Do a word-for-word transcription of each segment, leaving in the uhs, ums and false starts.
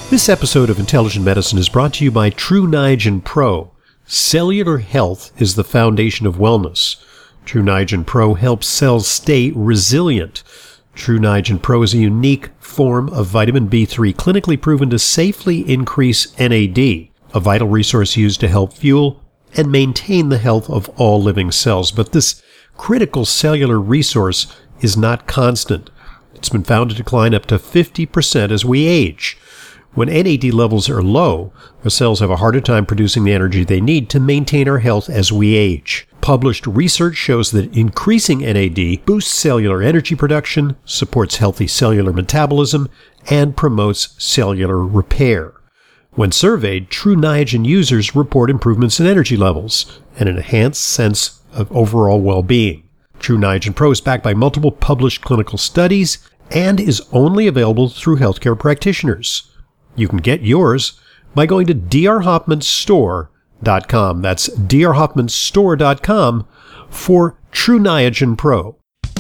This episode of Intelligent Medicine is brought to you by Tru Niagen Pro. Cellular health is the foundation of wellness. Tru Niagen Pro helps cells stay resilient. Tru Niagen Pro is a unique form of vitamin B three clinically proven to safely increase N A D, a vital resource used to help fuel and maintain the health of all living cells. But this critical cellular resource is not constant. It's been found to decline up to fifty percent as we age. When N A D levels are low, our cells have a harder time producing the energy they need to maintain our health as we age. Published research shows that increasing N A D boosts cellular energy production, supports healthy cellular metabolism, and promotes cellular repair. When surveyed, Tru Niagen users report improvements in energy levels and an enhanced sense of overall well-being. Tru Niagen Pro is backed by multiple published clinical studies and is only available through healthcare practitioners. You can get yours by going to d r hoffman store dot com. That's d r hoffman store dot com for Tru Niagen Pro.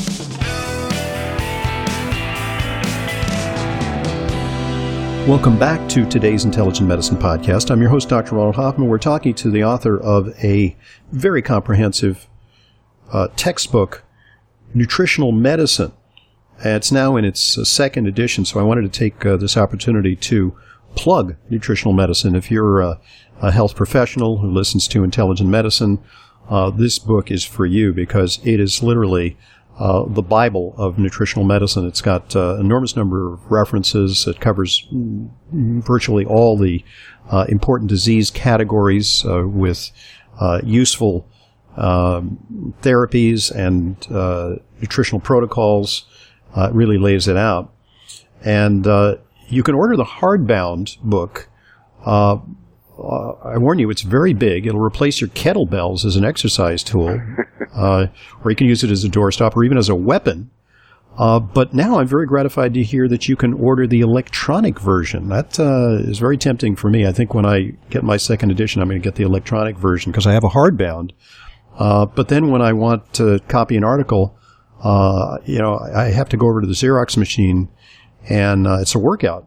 Welcome back to today's Intelligent Medicine Podcast. I'm your host, Doctor Ronald Hoffman. We're talking to the author of a very comprehensive uh, textbook, Nutritional Medicine. It's now in its uh, second edition, so I wanted to take uh, this opportunity to plug Nutritional Medicine. If you're uh, a health professional who listens to Intelligent Medicine, uh, this book is for you because it is literally uh, the Bible of nutritional medicine. It's got an uh, enormous number of references. It covers virtually all the uh, important disease categories uh, with uh, useful um, therapies and uh, nutritional protocols. Uh, it really lays it out. And uh, you can order the hardbound book. Uh, uh, I warn you, it's very big. It'll replace your kettlebells as an exercise tool. Uh, or you can use it as a doorstop or even as a weapon. Uh, but now I'm very gratified to hear that you can order the electronic version. That uh, is very tempting for me. I think when I get my second edition, I'm going to get the electronic version because I have a hardbound. Uh, but then when I want to copy an article, Uh, you know, I have to go over to the Xerox machine, and uh, it's a workout.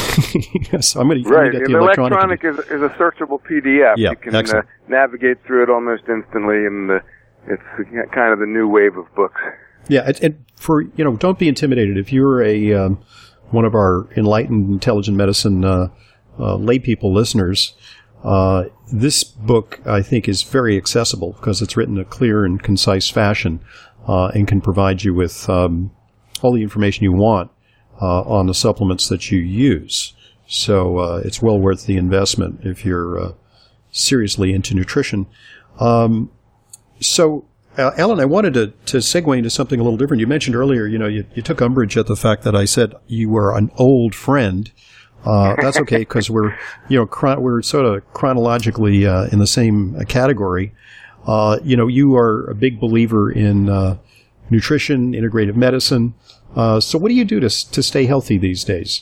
So I'm going to right. get the, the electronic. electronic is, is a searchable P D F. Yeah, you can uh, navigate through it almost instantly, and uh, it's kind of the new wave of books. Yeah, and, and for you know, don't be intimidated if you're a um, one of our enlightened, intelligent medicine uh, uh, lay people listeners. Uh, this book, I think, is very accessible because it's written in a clear and concise fashion. Uh, and can provide you with um, all the information you want uh, on the supplements that you use. So uh, it's well worth the investment if you're uh, seriously into nutrition. Um, so, uh, Alan, I wanted to, to segue into something a little different. You mentioned earlier, you know, you, you took umbrage at the fact that I said you were an old friend. Uh, that's okay because we're, you know, chron- we're sort of chronologically uh, in the same category. Uh, you know, you are a big believer in uh, nutrition, integrative medicine. Uh, so what do you do to to stay healthy these days?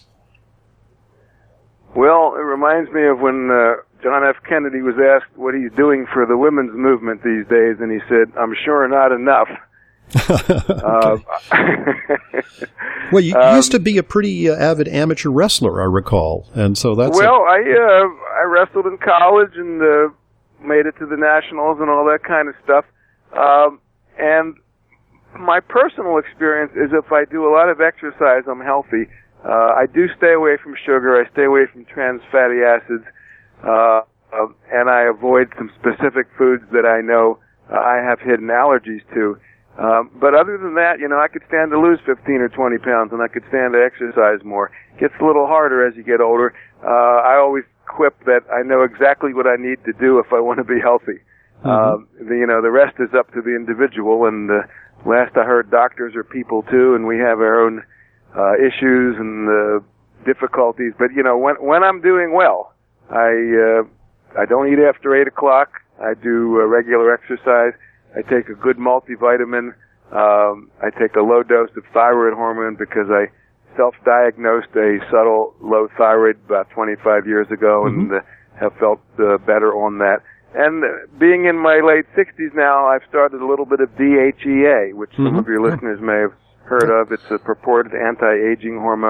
Well, it reminds me of when uh, John F. Kennedy was asked what he's doing for the women's movement these days, and he said, "I'm sure not enough." uh, well, you um, used to be a pretty uh, avid amateur wrestler, I recall, and so that's well, a- I uh, I wrestled in college and uh, made it to the nationals and all that kind of stuff. Um, and my personal experience is if I do a lot of exercise, I'm healthy. Uh, I do stay away from sugar. I stay away from trans fatty acids. Uh, uh, and I avoid some specific foods that I know uh, I have hidden allergies to. Um, but other than that, you know, I could stand to lose fifteen or twenty pounds, and I could stand to exercise more. It gets a little harder as you get older. Uh, I always quip that I know exactly what I need to do if I want to be healthy. Mm-hmm. Um, the, you know, the rest is up to the individual, and uh, last I heard, doctors are people too, and we have our own uh, issues and uh, difficulties. But, you know, when when I'm doing well, I uh, I don't eat after eight o'clock. I do uh, regular exercise. I take a good multivitamin. Um, I take a low dose of thyroid hormone because I self-diagnosed a subtle low thyroid about twenty-five years ago, mm-hmm. and uh, have felt uh, better on that. And uh, being in my late sixties now, I've started a little bit of D H E A, which mm-hmm. some of your listeners may have heard of. It's a purported anti-aging hormone.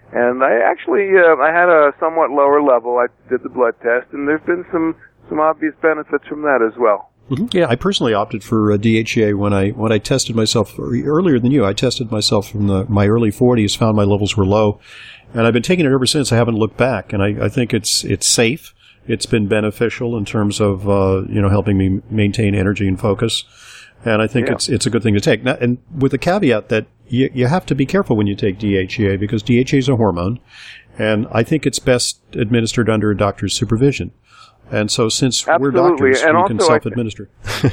And I actually, uh, I had a somewhat lower level. I did the blood test, and there's been some, some obvious benefits from that as well. Mm-hmm. Yeah, I personally opted for uh, D H E A when I when I tested myself earlier than you. I tested myself in the, my early forties, found my levels were low, and I've been taking it ever since. I haven't looked back, and I, I think it's it's safe. It's been beneficial in terms of uh, you know helping me maintain energy and focus, and I think yeah. it's it's a good thing to take. Now, and with the caveat that you you have to be careful when you take D H E A because D H E A is a hormone, and I think it's best administered under a doctor's supervision. And so since Absolutely. we're doctors, and we can self-administer.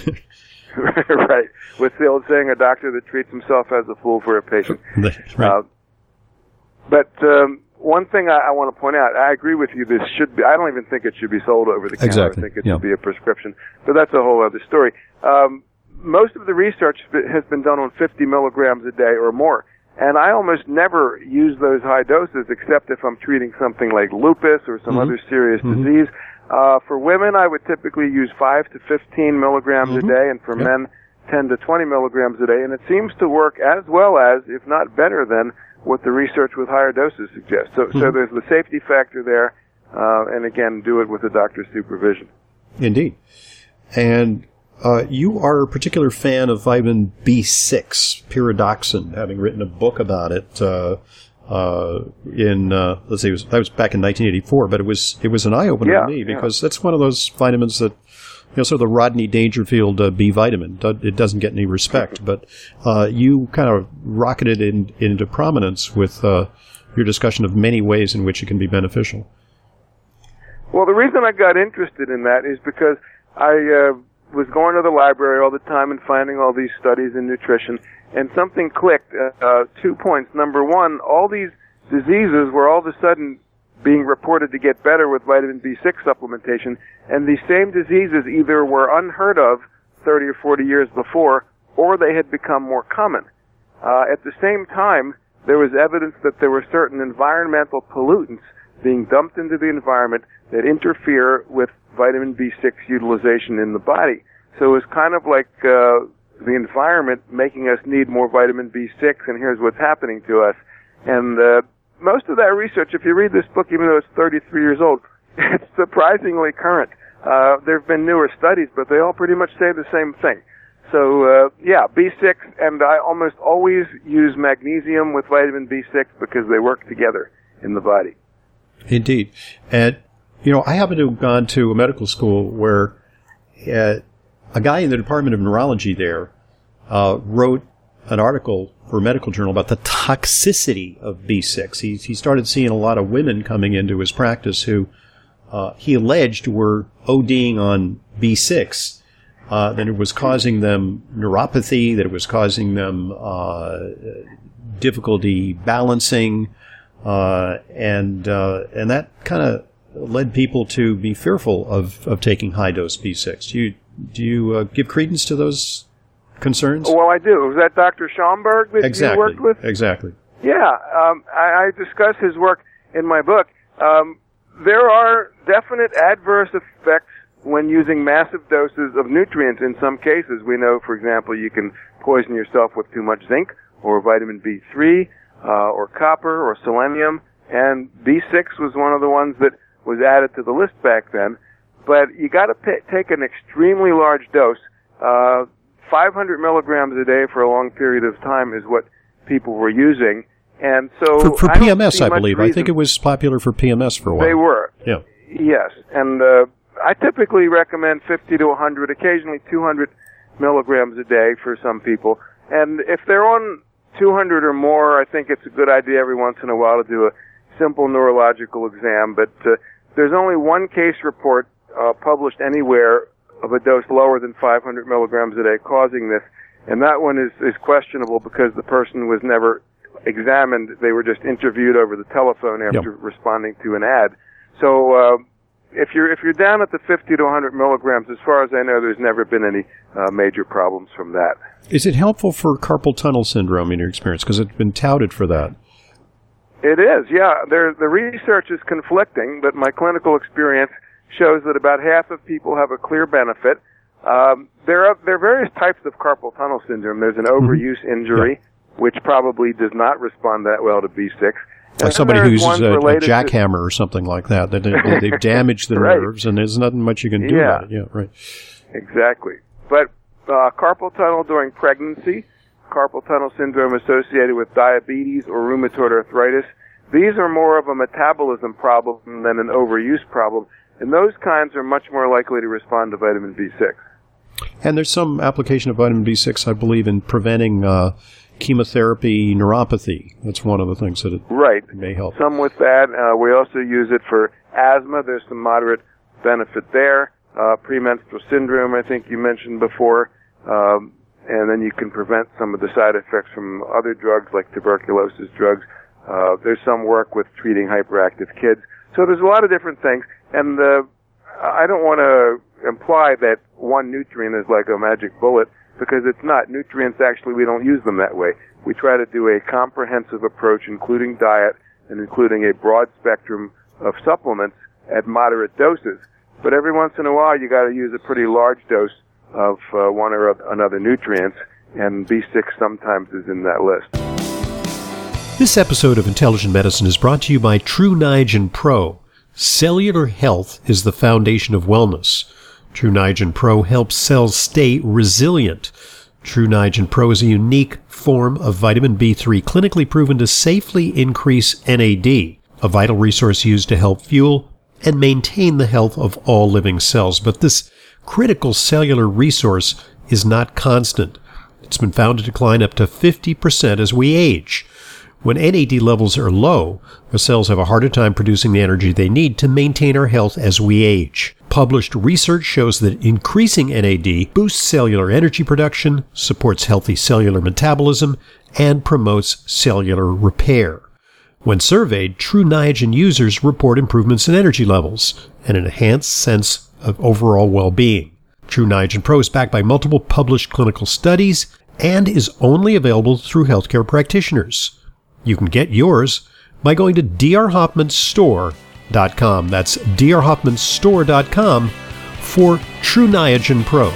Right. What's the old saying? A doctor that treats himself as a fool for a patient. Right. Uh, but um, one thing I, I want to point out, I agree with you, this should be, I don't even think it should be sold over the counter. Exactly. I think it yeah. should be a prescription. But that's a whole other story. Um, most of the research has been done on fifty milligrams a day or more. And I almost never use those high doses except if I'm treating something like lupus or some mm-hmm. other serious mm-hmm. disease. Uh, for women, I would typically use five to fifteen milligrams mm-hmm. a day, and for yep. men, ten to twenty milligrams a day. And it seems to work as well as, if not better than, what the research with higher doses suggests. So, mm-hmm. so there's the safety factor there, uh, and again, do it with a doctor's supervision. Indeed. And uh, you are a particular fan of vitamin B six, pyridoxine, having written a book about it. Uh, Uh, in uh, let's see, it was, that was back in nineteen eighty-four, but it was it was an eye opener yeah, to me because yeah. that's one of those vitamins that, you know, sort of the Rodney Dangerfield uh, B vitamin. It doesn't get any respect, but uh, you kind of rocketed in, into prominence with uh, your discussion of many ways in which it can be beneficial. Well, the reason I got interested in that is because I uh, was going to the library all the time and finding all these studies in nutrition. And something clicked, uh, uh, two points. Number one, all these diseases were all of a sudden being reported to get better with vitamin B six supplementation, and these same diseases either were unheard of thirty or forty years before, or they had become more common. Uh, at the same time, there was evidence that there were certain environmental pollutants being dumped into the environment that interfere with vitamin B six utilization in the body. So it was kind of like uh, the environment making us need more vitamin B six, and here's what's happening to us. And uh, most of that research, if you read this book, even though it's thirty-three years old, it's surprisingly current. Uh, there have been newer studies, but they all pretty much say the same thing. So, uh, yeah, B six, and I almost always use magnesium with vitamin B six because they work together in the body. Indeed. And, you know, I happen to have gone to a medical school where uh, a guy in the Department of Neurology there uh, wrote an article for a medical journal about the toxicity of B six. He, he started seeing a lot of women coming into his practice who uh, he alleged were ODing on B six, uh, that it was causing them neuropathy, that it was causing them uh, difficulty balancing, uh, and uh, and that kind of led people to be fearful of, of taking high-dose B six. Do you Do you uh, give credence to those concerns? Well, I do. Was that Doctor Schomburg that exactly. you worked with? Exactly. Yeah, um, I, I discuss his work in my book. Um, there are definite adverse effects when using massive doses of nutrients. In some cases, we know, for example, you can poison yourself with too much zinc or vitamin B three uh, or copper or selenium, and B six was one of the ones that was added to the list back then. But you got to p- take an extremely large dose. Uh, five hundred milligrams a day for a long period of time is what people were using. And so for, for I P M S, I believe. Reason. I think it was popular for P M S for a while. They were. Yeah. Yes. And uh, I typically recommend fifty to one hundred, occasionally two hundred milligrams a day for some people. And if they're on two hundred or more, I think it's a good idea every once in a while to do a simple neurological exam. But uh, there's only one case report uh, published anywhere of a dose lower than five hundred milligrams a day causing this. And that one is, is questionable because the person was never examined. They were just interviewed over the telephone after yep. responding to an ad. So uh, if you're if you're down at the fifty to one hundred milligrams, as far as I know, there's never been any uh, major problems from that. Is it helpful for carpal tunnel syndrome in your experience? Because it's been touted for that. It is, yeah. There, the research is conflicting, but my clinical experience shows that about half of people have a clear benefit. Um, there are there are various types of carpal tunnel syndrome. There's an overuse mm-hmm. injury, yeah. which probably does not respond that well to B six. Like somebody who uses a, a jackhammer or something like that. They, they, they've damaged the right. nerves, and there's nothing much you can do yeah. about it. Yeah, right. Exactly. But uh, carpal tunnel during pregnancy, carpal tunnel syndrome associated with diabetes or rheumatoid arthritis, these are more of a metabolism problem than an overuse problem, and those kinds are much more likely to respond to vitamin B six. And there's some application of vitamin B six, I believe, in preventing uh, chemotherapy neuropathy. That's one of the things that it right. may help. Some with that. Uh, we also use it for asthma. There's some moderate benefit there. Uh, premenstrual syndrome, I think you mentioned before. Um, and then you can prevent some of the side effects from other drugs like tuberculosis drugs. Uh, there's some work with treating hyperactive kids. So there's a lot of different things. And uh, I don't want to imply that one nutrient is like a magic bullet, because it's not. Nutrients, actually, we don't use them that way. We try to do a comprehensive approach, including diet and including a broad spectrum of supplements at moderate doses. But every once in a while, you got to use a pretty large dose of uh, one or another nutrient, and B six sometimes is in that list. This episode of Intelligent Medicine is brought to you by True Niagen Pro. Cellular health is the foundation of wellness. True Niagen Pro helps cells stay resilient. True Niagen Pro is a unique form of vitamin B three clinically proven to safely increase N A D, a vital resource used to help fuel and maintain the health of all living cells. But this critical cellular resource is not constant. It's been found to decline up to fifty percent as we age. When N A D levels are low, our cells have a harder time producing the energy they need to maintain our health as we age. Published research shows that increasing N A D boosts cellular energy production, supports healthy cellular metabolism, and promotes cellular repair. When surveyed, True Niagen users report improvements in energy levels and an enhanced sense of overall well-being. True Niagen Pro is backed by multiple published clinical studies and is only available through healthcare practitioners. You can get yours by going to d r hoffman store dot com. That's d r hoffman store dot com for True Niagen Pro.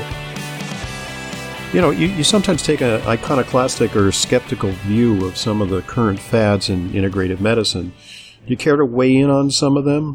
You know, you, you sometimes take an iconoclastic or skeptical view of some of the current fads in integrative medicine. Do you care to weigh in on some of them?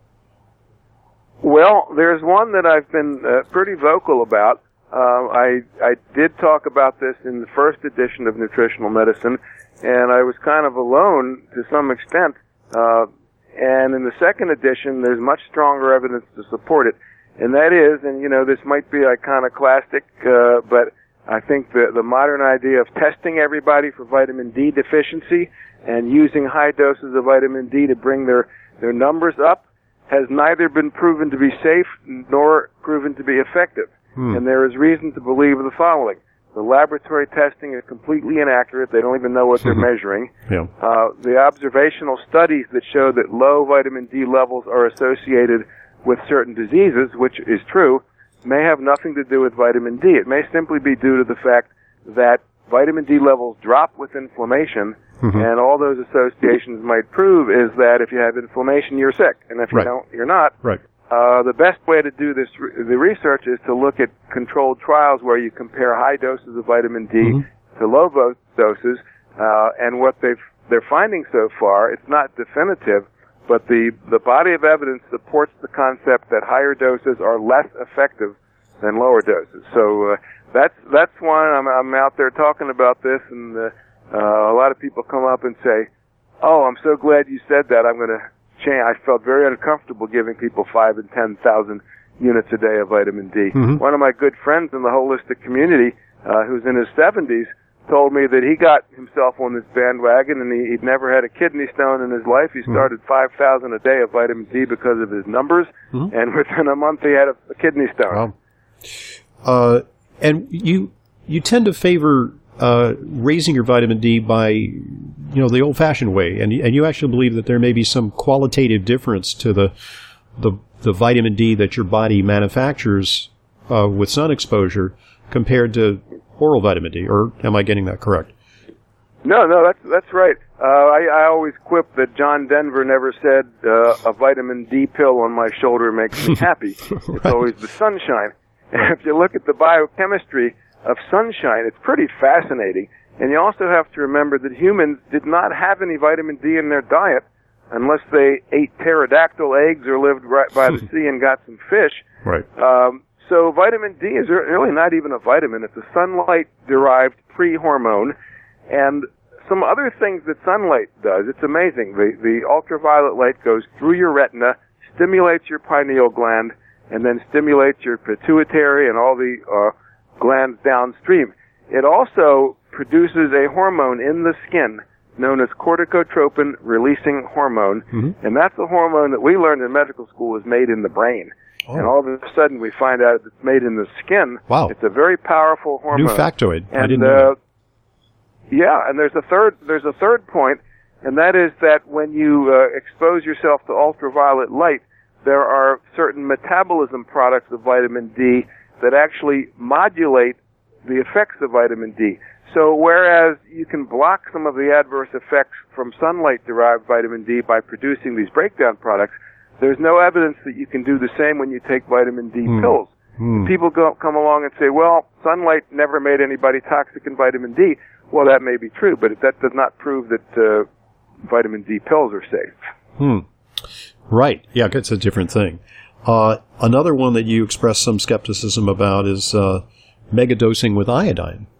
Well, there's one that I've been uh, pretty vocal about. Uh, I I did talk about this in the first edition of Nutritional Medicine, and I was kind of alone to some extent. Uh, and in the second edition, there's much stronger evidence to support it. And that is, and you know, this might be iconoclastic, uh, but I think the, the modern idea of testing everybody for vitamin D deficiency and using high doses of vitamin D to bring their, their numbers up has neither been proven to be safe nor proven to be effective. Hmm. And there is reason to believe the following. The laboratory testing is completely inaccurate. They don't even know what they're measuring. Yeah. Uh, the observational studies that show that low vitamin D levels are associated with certain diseases, which is true, may have nothing to do with vitamin D. It may simply be due to the fact that vitamin D levels drop with inflammation, mm-hmm. and all those associations might prove is that if you have inflammation, you're sick, and if you right. don't, you're not. Right. Uh, the best way to do this, the research, is to look at controlled trials where you compare high doses of vitamin D mm-hmm. to low doses, uh, and what they've, they're finding so far, it's not definitive, but the, the body of evidence supports the concept that higher doses are less effective than lower doses. So, uh, that's, that's one. I'm, I'm out there talking about this, and, uh, uh, a lot of people come up and say, oh, I'm so glad you said that. I'm gonna change. I felt very uncomfortable giving people five and ten thousand units a day of vitamin D. Mm-hmm. One of my good friends in the holistic community, uh, who's in his seventies, told me that he got himself on this bandwagon, and he, he'd never had a kidney stone in his life. He started mm-hmm. five thousand a day of vitamin D because of his numbers, mm-hmm. and within a month he had a, a kidney stone. Wow. Uh, and you you tend to favor uh, raising your vitamin D by, you know, the old-fashioned way, and and you actually believe that there may be some qualitative difference to the the, the vitamin D that your body manufactures uh, with sun exposure compared to oral vitamin D, or am I getting that correct? No, no, that's that's right. Uh, I, I always quip that John Denver never said uh, a vitamin D pill on my shoulder makes me happy. Right. It's always the sunshine. And if you look at the biochemistry of sunshine, it's pretty fascinating. And you also have to remember that humans did not have any vitamin D in their diet unless they ate pterodactyl eggs or lived right by the sea and got some fish. Right. Um, so vitamin D is really not even a vitamin. It's a sunlight-derived pre-hormone. And some other things that sunlight does, it's amazing. The, the ultraviolet light goes through your retina, stimulates your pineal gland, and then stimulates your pituitary and all the uh, glands downstream. It also produces a hormone in the skin known as corticotropin-releasing hormone, mm-hmm. and that's a hormone that we learned in medical school is made in the brain. Oh. And all of a sudden we find out it's made in the skin. Wow. It's a very powerful hormone. New factoid. And, I didn't uh, know that. Yeah, and there's a third there's a third point, and that is that when you uh, expose yourself to ultraviolet light, there are certain metabolism products of vitamin D that actually modulate the effects of vitamin D. So whereas you can block some of the adverse effects from sunlight-derived vitamin D by producing these breakdown products, there's no evidence that you can do the same when you take vitamin D mm. pills. Mm. People go, come along and say, well, sunlight never made anybody toxic in vitamin D. Well, that may be true, but that does not prove that uh, vitamin D pills are safe. Hmm. Right. Yeah, it's a different thing. Uh, another one that you expressed some skepticism about is uh, megadosing with iodine.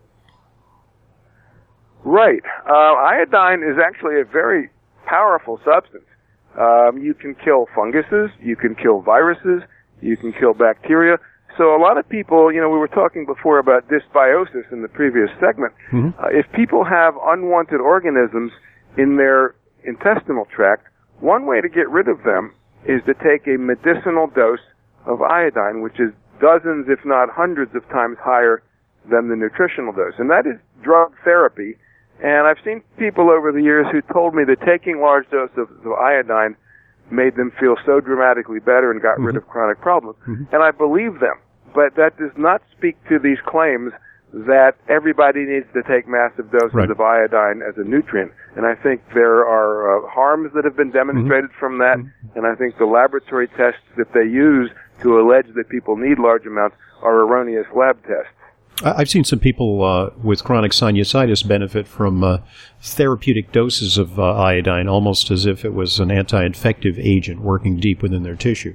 Right. Uh, iodine is actually a very powerful substance. Um, you can kill funguses, you can kill viruses, you can kill bacteria. So a lot of people, you know, we were talking before about dysbiosis in the previous segment. Mm-hmm. Uh, if people have unwanted organisms in their intestinal tract, one way to get rid of them is to take a medicinal dose of iodine, which is dozens, if not hundreds of times higher than the nutritional dose. And that is drug therapy. And I've seen people over the years who told me that taking large doses of, of iodine made them feel so dramatically better and got mm-hmm. rid of chronic problems. Mm-hmm. And I believe them. But that does not speak to these claims that everybody needs to take massive doses right. of iodine as a nutrient. And I think there are uh, harms that have been demonstrated mm-hmm. from that. Mm-hmm. And I think the laboratory tests that they use to allege that people need large amounts are erroneous lab tests. I've seen some people uh, with chronic sinusitis benefit from uh, therapeutic doses of uh, iodine, almost as if it was an anti-infective agent working deep within their tissue.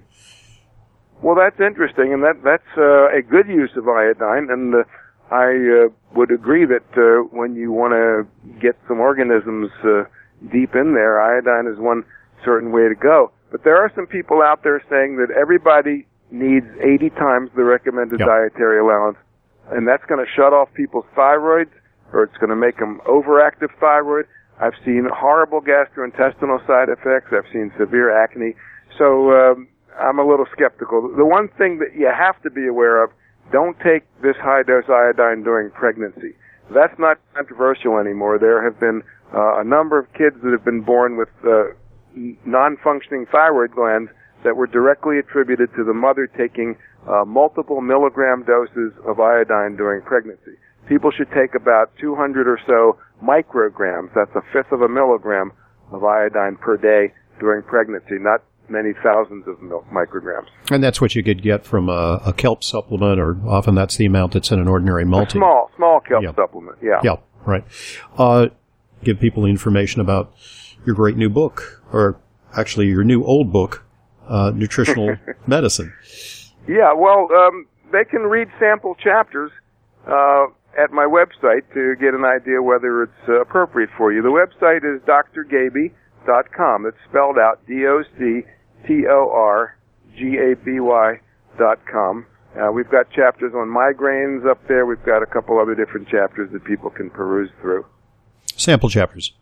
Well, that's interesting, and that that's uh, a good use of iodine, and uh, I uh, would agree that uh, when you want to get some organisms uh, deep in there, iodine is one certain way to go. But there are some people out there saying that everybody needs eighty times the recommended yep. dietary allowance, and that's going to shut off people's thyroids, or it's going to make them overactive thyroid. I've seen horrible gastrointestinal side effects. I've seen severe acne. So um, I'm a little skeptical. The one thing that you have to be aware of, don't take this high-dose iodine during pregnancy. That's not controversial anymore. There have been uh, a number of kids that have been born with uh, non-functioning thyroid glands that were directly attributed to the mother taking uh, multiple milligram doses of iodine during pregnancy. People should take about two hundred or so micrograms, that's a fifth of a milligram of iodine per day during pregnancy, not many thousands of mil- micrograms. And that's what you could get from a, a kelp supplement, or often that's the amount that's in an ordinary multi. A small, small kelp yep. supplement, yeah. Yeah, right. Uh, give people information about your great new book, or actually your new old book, uh, Nutritional Medicine. Yeah, well, um, they can read sample chapters uh, at my website to get an idea whether it's uh, appropriate for you. The website is d r gaby dot com. It's spelled out D O C T O R G A B Y dot com. Uh, we've got chapters on migraines up there. We've got a couple other different chapters that people can peruse through. Sample chapters.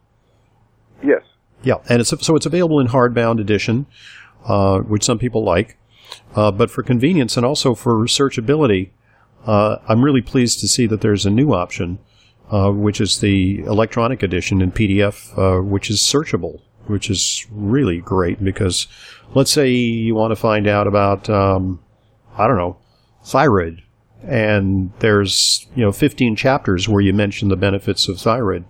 Yes. Yeah, and it's so it's available in hardbound edition, uh, which some people like. Uh, but for convenience and also for searchability, uh, I'm really pleased to see that there's a new option, uh, which is the electronic edition in P D F, uh, which is searchable, which is really great because let's say you want to find out about, um, I don't know, thyroid, and there's, you know, fifteen chapters where you mention the benefits of thyroid.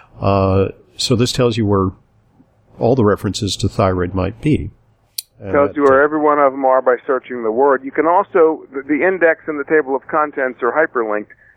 Uh, so this tells you where all the references to thyroid might be. And tells you where every one of them are by searching the word. You can also, the, the index and the table of contents are hyperlinked,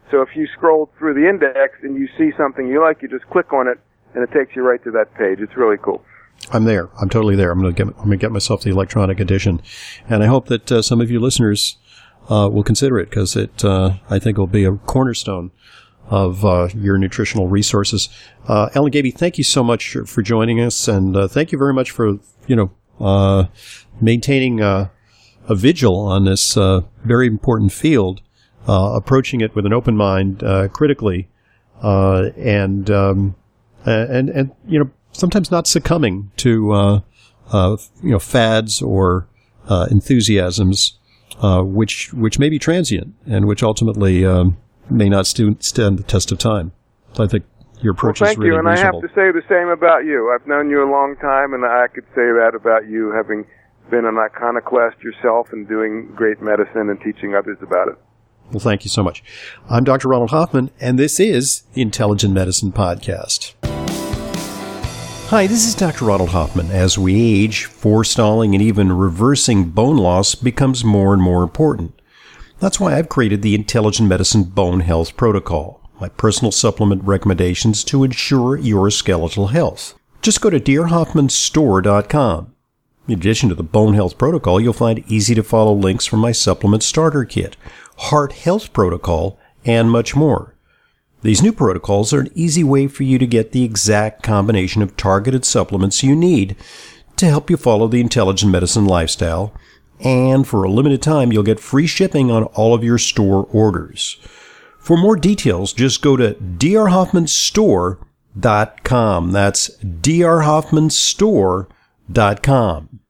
So if you scroll through the index and you see something you like, you just click on it, and it takes you right to that page. It's really cool. I'm there. I'm totally there. I'm going to get. I'm going to get myself the electronic edition, and I hope that uh, some of you listeners uh, will consider it, because it, uh, I think, will be a cornerstone of uh, your nutritional resources. Uh, Ellen Gaby, thank you so much for joining us, and uh, thank you very much for you know uh, maintaining uh, a vigil on this uh, very important field, uh, approaching it with an open mind, uh, critically, uh, and um, and and you know. sometimes not succumbing to, uh, uh, you know, fads or uh, enthusiasms, uh, which which may be transient and which ultimately um, may not stu- stand the test of time. So I think your approach well, is really reasonable. Thank you, and reasonable. I have to say the same about you. I've known you a long time, and I could say that about you, having been an iconoclast yourself and doing great medicine and teaching others about it. Well, thank you so much. I'm Doctor Ronald Hoffman, and this is the Intelligent Medicine Podcast. Hi, this is Doctor Ronald Hoffman. As we age, forestalling and even reversing bone loss becomes more and more important. That's why I've created the Intelligent Medicine Bone Health Protocol, my personal supplement recommendations to ensure your skeletal health. Just go to dear hoffman store dot com. In addition to the Bone Health Protocol, you'll find easy-to-follow links from my Supplement Starter Kit, Heart Health Protocol, and much more. These new protocols are an easy way for you to get the exact combination of targeted supplements you need to help you follow the intelligent medicine lifestyle, and for a limited time, you'll get free shipping on all of your store orders. For more details, just go to d r hoffman store dot com. That's d r hoffman store dot com.